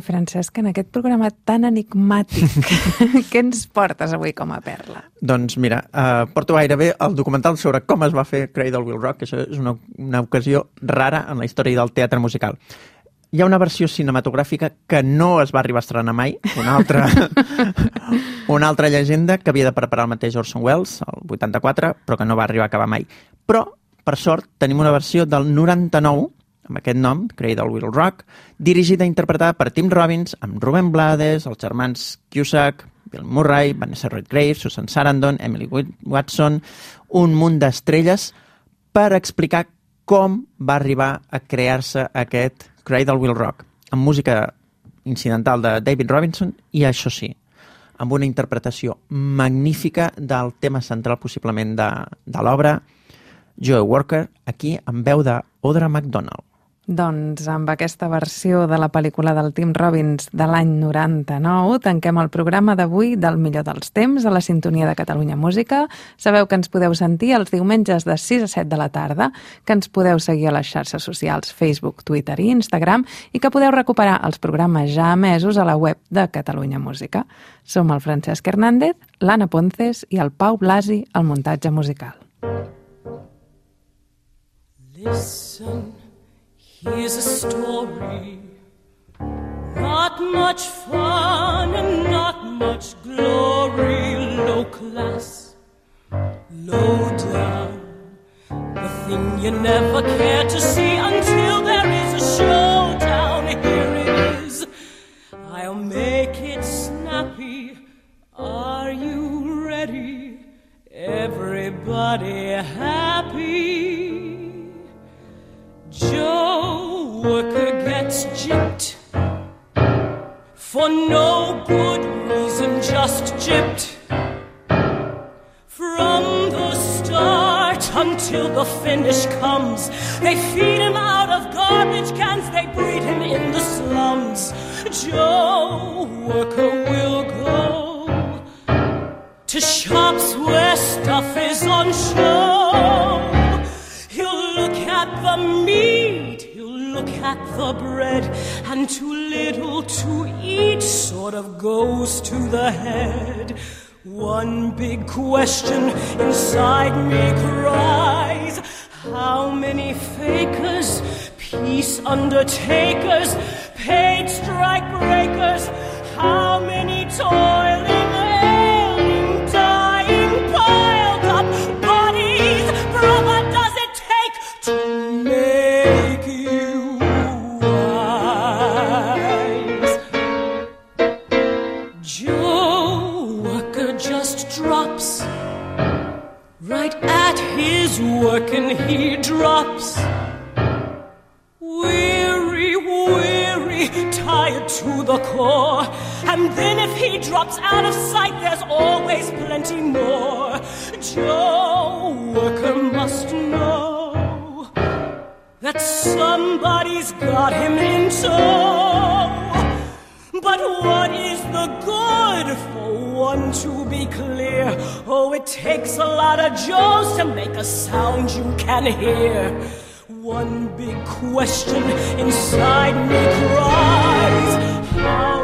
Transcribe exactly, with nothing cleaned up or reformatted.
Francesc, en aquest programa tan enigmàtic, què ens portes avui com a perla? Doncs mira, uh, porto gairebé el documental sobre com es va fer Cradle Will Rock, que això és una, una ocasió rara en la història del teatre musical. Hi ha una versió cinematogràfica que no es va arribar a estrenar mai, una altra, una altra llegenda que havia de preparar el mateix Orson Welles, el vuitanta-quatre, però que no va arribar a acabar mai. Però, per sort, tenim una versió del noranta-nou, amb aquest nom, Cradle Will Rock, dirigida i interpretada per Tim Robbins, amb Ruben Blades, els germans Cusack, Bill Murray, Vanessa Redgrave, Susan Sarandon, Emily Watson, un munt d'estrelles per explicar com va arribar a crear-se aquest Cradle Will Rock, amb música incidental de David Robinson i, això sí, amb una interpretació magnífica del tema central possiblement de, de l'obra, Joe Walker, aquí amb veu d'Audra McDonald. Doncs amb aquesta versió de la pel·lícula del Tim Robbins de l'any noranta-nou tanquem el programa d'avui del millor dels temps a la sintonia de Catalunya Música. Sabeu que ens podeu sentir els diumenges de sis a set de la tarda, que ens podeu seguir a les xarxes socials Facebook, Twitter i Instagram i que podeu recuperar els programes ja emesos a la web de Catalunya Música. Som el Francesc Hernández, l'Anna Ponces i el Pau Blasi al muntatge musical. Listen. Here's a story, not much fun and not much glory, low class, low down, the thing you never care to see until there is a showdown. Here it is, I'll make it snappy, are you ready? Everybody happy? Joe Worker gets gypped for no good reason, just gypped from the start until the finish comes. They feed him out of garbage cans, they breed him in the slums. Joe Worker will go to shops where stuff is on show. He'll look at the meat, he'll look at the bread, and too little to eat sort of goes to the head. One big question inside me cries, how many fakers, peace undertakers, paid strike breakers, how many toiling, ailing, dying, piled up bodies, brother, to make you wise. Joe Worker just drops right at his work and he drops weary, weary, tired to the core. And then if he drops out of sight, there's always plenty more. Joe Worker must know that somebody's got him in tow. But what is the good for one to be clear? Oh, it takes a lot of Joes to make a sound you can hear. One big question inside me cries, how